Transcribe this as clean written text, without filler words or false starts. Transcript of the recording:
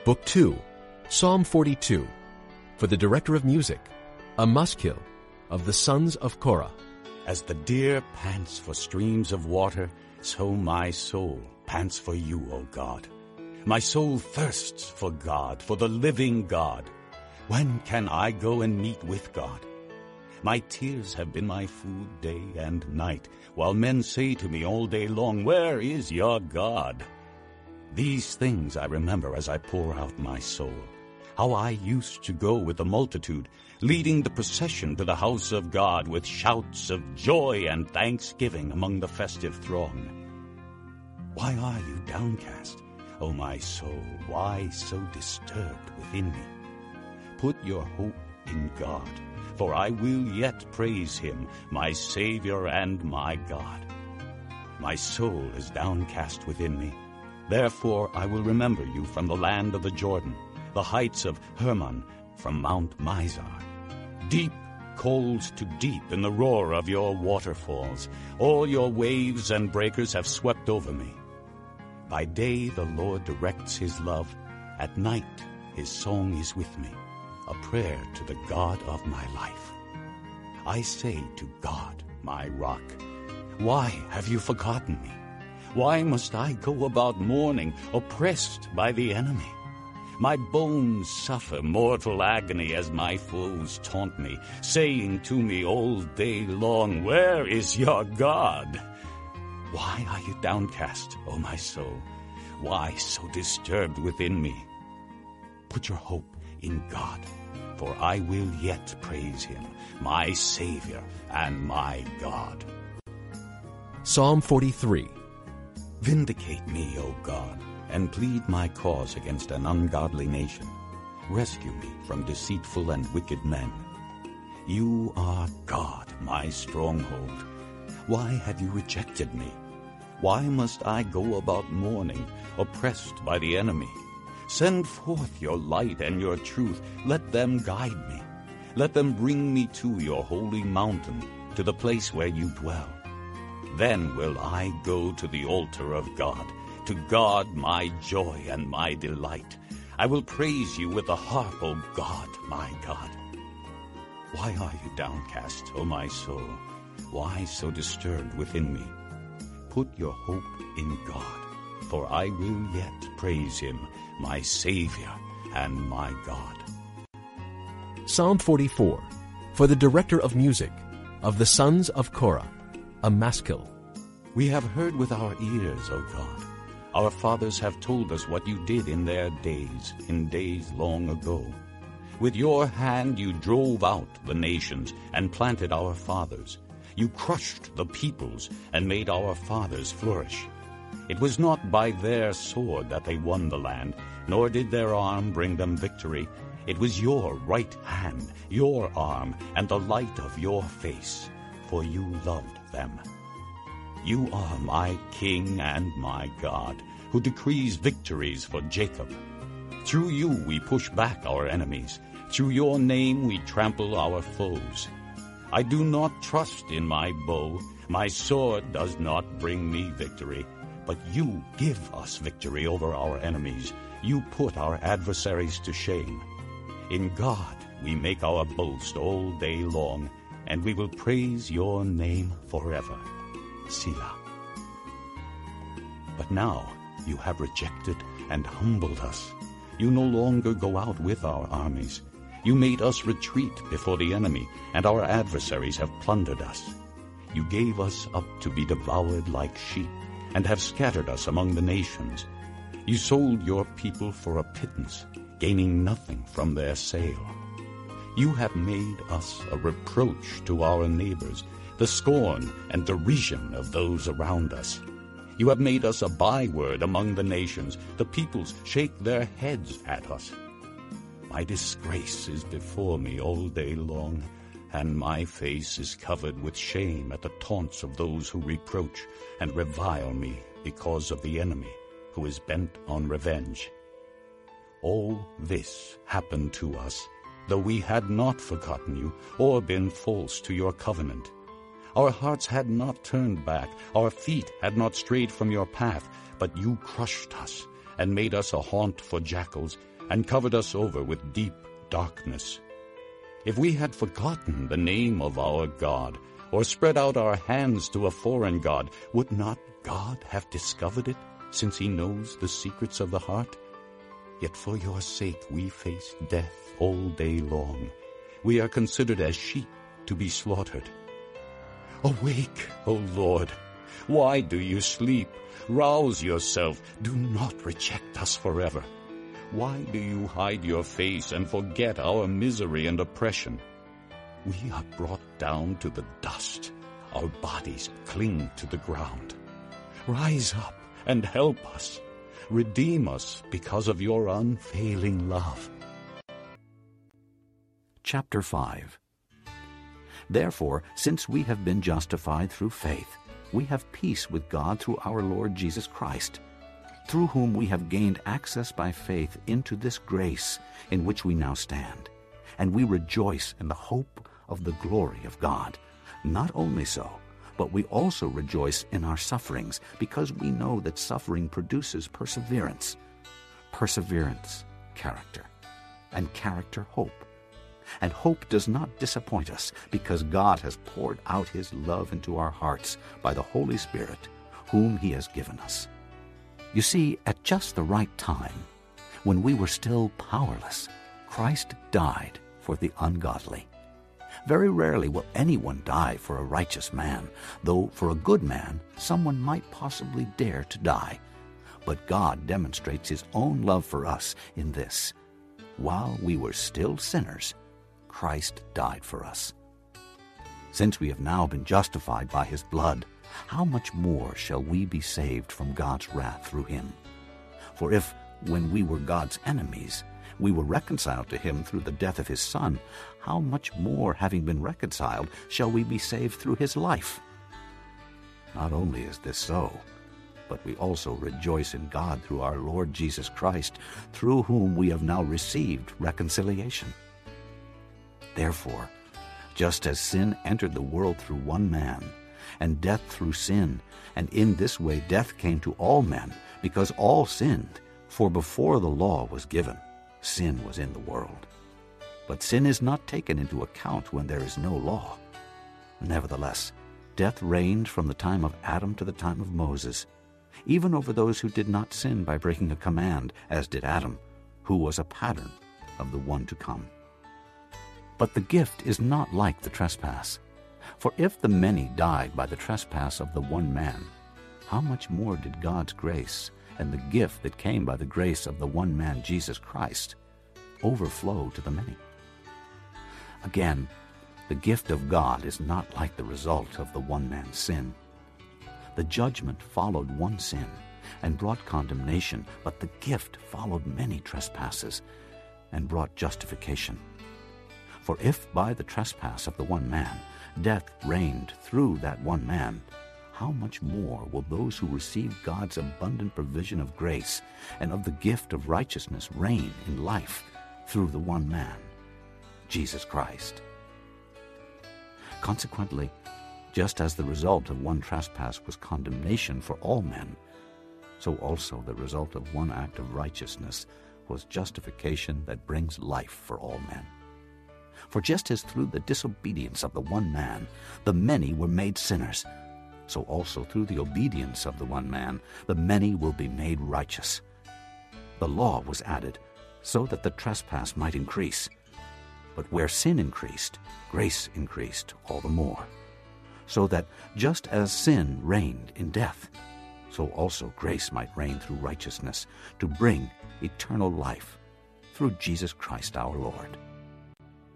Book 2, Psalm 42, for the director of music, a maskil of the sons of Korah. As the deer pants for streams of water, so my soul pants for you, O God. My soul thirsts for God, for the living God. When can I go and meet with God? My tears have been my food day and night, while men say to me all day long, "Where is your God?" These things I remember as I pour out my soul, how I used to go with the multitude, leading the procession to the house of God with shouts of joy and thanksgiving among the festive throng. Why are you downcast, O my soul? Why so disturbed within me? Put your hope in God, for I will yet praise him, my Savior and my God. My soul is downcast within me. Therefore I will remember you from the land of the Jordan, the heights of Hermon, from Mount Mizar. Deep calls to deep in the roar of your waterfalls. All your waves and breakers have swept over me. By day the Lord directs his love. At night his song is with me, a prayer to the God of my life. I say to God, my rock, why have you forgotten me? Why must I go about mourning, oppressed by the enemy? My bones suffer mortal agony as my foes taunt me, saying to me all day long, "Where is your God?" Why are you downcast, O my soul? Why so disturbed within me? Put your hope in God, for I will yet praise him, my Savior and my God. Psalm 43. Vindicate me, O God, and plead my cause against an ungodly nation. Rescue me from deceitful and wicked men. You are God, my stronghold. Why have you rejected me? Why must I go about mourning, oppressed by the enemy? Send forth your light and your truth. Let them guide me. Let them bring me to your holy mountain, to the place where you dwell. Then will I go to the altar of God, to God my joy and my delight. I will praise you with the harp, O God, my God. Why are you downcast, O my soul? Why so disturbed within me? Put your hope in God, for I will yet praise him, my Savior and my God. Psalm 44, for the director of music, of the sons of Korah, a maskil. We have heard with our ears, O God. Our fathers have told us what you did in their days, in days long ago. With your hand you drove out the nations and planted our fathers. You crushed the peoples and made our fathers flourish. It was not by their sword that they won the land, nor did their arm bring them victory. It was your right hand, your arm, and the light of your face, for you loved them. You are my King and my God, who decrees victories for Jacob. Through you we push back our enemies. Through your name we trample our foes. I do not trust in my bow. My sword does not bring me victory. But you give us victory over our enemies. You put our adversaries to shame. In God we make our boast all day long, and we will praise your name forever. Selah. But now you have rejected and humbled us. You no longer go out with our armies. You made us retreat before the enemy, and our adversaries have plundered us. You gave us up to be devoured like sheep, and have scattered us among the nations. You sold your people for a pittance, gaining nothing from their sale. You have made us a reproach to our neighbors, the scorn and derision of those around us. You have made us a byword among the nations. The peoples shake their heads at us. My disgrace is before me all day long, and my face is covered with shame at the taunts of those who reproach and revile me because of the enemy who is bent on revenge. All this happened to us, though we had not forgotten you or been false to your covenant. Our hearts had not turned back, our feet had not strayed from your path, but you crushed us and made us a haunt for jackals. and covered us over with deep darkness. If we had forgotten the name of our God, or spread out our hands to a foreign god, would not God have discovered it, since he knows the secrets of the heart? Yet for your sake we face death all day long. We are considered as sheep to be slaughtered. Awake, O Lord! Why do you sleep? Rouse yourself. Do not reject us forever. Why do you hide your face and forget our misery and oppression? We are brought down to the dust. Our bodies cling to the ground. Rise up and help us. Redeem us because of your unfailing love. Chapter 5. Therefore, since we have been justified through faith, we have peace with God through our Lord Jesus Christ, through whom we have gained access by faith into this grace in which we now stand, and we rejoice in the hope of the glory of God. Not only so, but we also rejoice in our sufferings, because we know that suffering produces perseverance. Perseverance, character, and character, hope. And hope does not disappoint us, because God has poured out his love into our hearts by the Holy Spirit, whom he has given us. You see, at just the right time, when we were still powerless, Christ died for the ungodly. Very rarely will anyone die for a righteous man, though for a good man someone might possibly dare to die. But God demonstrates his own love for us in this: while we were still sinners, Christ died for us. Since we have now been justified by his blood, how much more shall we be saved from God's wrath through him? For if, when we were God's enemies, we were reconciled to him through the death of his Son, how much more, having been reconciled, shall we be saved through his life? Not only is this so, but we also rejoice in God through our Lord Jesus Christ, through whom we have now received reconciliation. Therefore, just as sin entered the world through one man, and death through sin, and in this way death came to all men, because all sinned. For before the law was given, sin was in the world. But sin is not taken into account when there is no law. Nevertheless, death reigned from the time of Adam to the time of Moses, even over those who did not sin by breaking a command, as did Adam, who was a pattern of the one to come. But the gift is not like the trespass. For if the many died by the trespass of the one man, how much more did God's grace and the gift that came by the grace of the one man, Jesus Christ, overflow to the many? Again, the gift of God is not like the result of the one man's sin. The judgment followed one sin and brought condemnation, but the gift followed many trespasses and brought justification. For if by the trespass of the one man death reigned through that one man, how much more will those who receive God's abundant provision of grace and of the gift of righteousness reign in life through the one man, Jesus Christ? Consequently, just as the result of one trespass was condemnation for all men, so also the result of one act of righteousness was justification that brings life for all men. For just as through the disobedience of the one man the many were made sinners, so also through the obedience of the one man the many will be made righteous. The law was added so that the trespass might increase. But where sin increased, grace increased all the more, so that just as sin reigned in death, so also grace might reign through righteousness to bring eternal life through Jesus Christ our Lord.